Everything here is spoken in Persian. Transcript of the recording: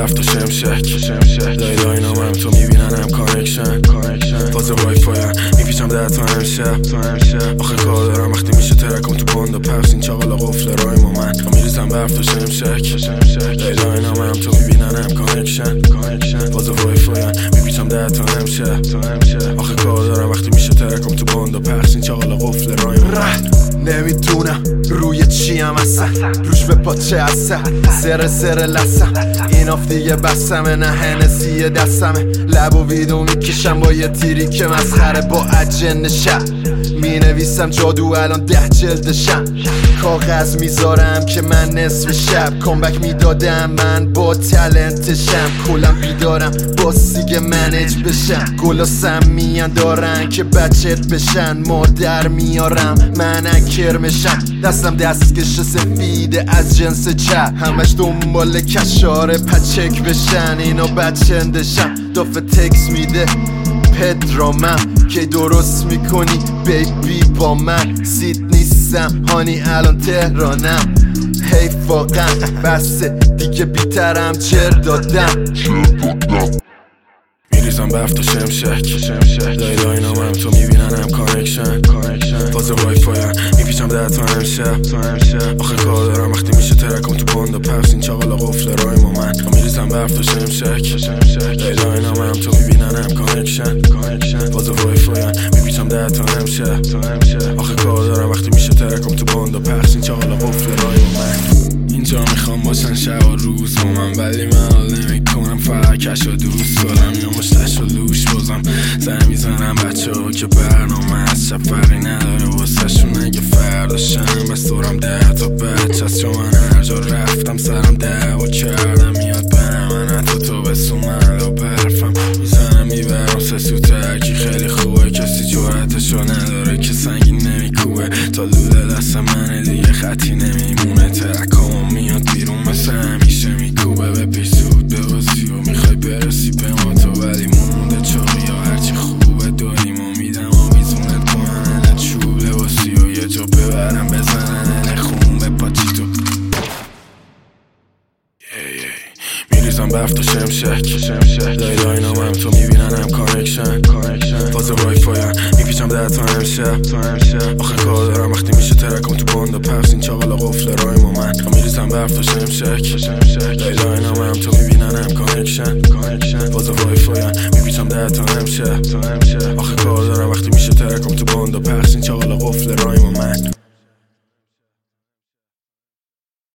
برف تا شمشک لای نامم تو میبیننم کانکشن فاز وای فایم میپیچم 10 تا امشب آخه کار دارم وقتی میشه ترکم تو باند و پخش این چاقالا قفل رای ما من میریزم برف تا شمشک لای نامم تو میبیننم کانکشن فاز وای فایم میپیچم 10 تا امشب آخه کار دارم وقتی میشه ترکم تو باند و پخش این چاقالا قفل رای ما من نمیدونم روی چیم اصلا روش به پاچه اصلا زره لسم این آف دیگه بسمه نه هنسی دستمه لب و ویدو میکشم با یه تیری که مسخره با اجن شب می نویسم جادو الان 10 جلدشم کاغذ میذارم که من نصف شب کامبک میدادم من با تلنتشم کلم بیدارم با سیگه منیج بشم گلاسم میان دارن که بچت بشن مادر میارم من کرمشم دستم دستکش سفیده از جنس چپ همش دنبال کشاره پچک بشن اینا بچندشم دافه تکس میده پدرامم که درست میکنی بیبی با من سید نیستم هانی الان تهرانم حیف واقعا بسه دیگه بیترم چر دادم میریزم برف تا شمشک لای نامم تو میبیننم کانکشن فاز وای فایم میپیچم 10 تا امشب آخه کار دارم وقتی میشه ترکم تو باند و پخش این چاقالا قفل رای ما من میریزم برف تا شمشک لای نامم تو میبیننم کانکشن فاز وای فایم میپیچم 10 تا امشب آخه کار دارم وقتی میشه ترکم تو باند و پخش این چاقالا قفل رای ما من اینجا میخوام باشن شب و روز با من ولی من حال نمیکنم فقط کش و دوست دارم یا مشتش و لوش بازم زن میزنم بچه ها که برنامه از شب فرقی نداره واسه شون اگه فرداشم بس دورم 10 تا بچه از چون من هر جا رفتم سرم دعوا کردم میاد به من حتی تو بسو من و برفم میزنم میبرم سه سو ترکی خیلی خوبه کسی جورتشو نداره که سنگین نمیکوبه تا لوله دست منه دیگه خطی نمیمونه ترکام میاد بیرون مثل همیشه میکوبه به پیش زود به واسی و میخوای برسی به ما تو ولی مونده چاقی یا هرچی خوبه داریم و میدم آویزونت کنن چوب لباسی و یه جا ببرم بزنن خون به پاچی تو میریزم برف تا شمشک لای نامم تو میبیننم کانکشن فاز وای فایم میپیچم 10 تا امشب آخه کار دارم وقتی میشه ترکم تو باند و پخش این چاقالا قفل رای ما من میریزم برف تا شمشک لای نامم تو میبیننم کانکشن فاز وای فایم میپیچم 10 تا امشب آخه کار دارم وقتی میشه ترکم تو باند و پخش این چاقالا قفل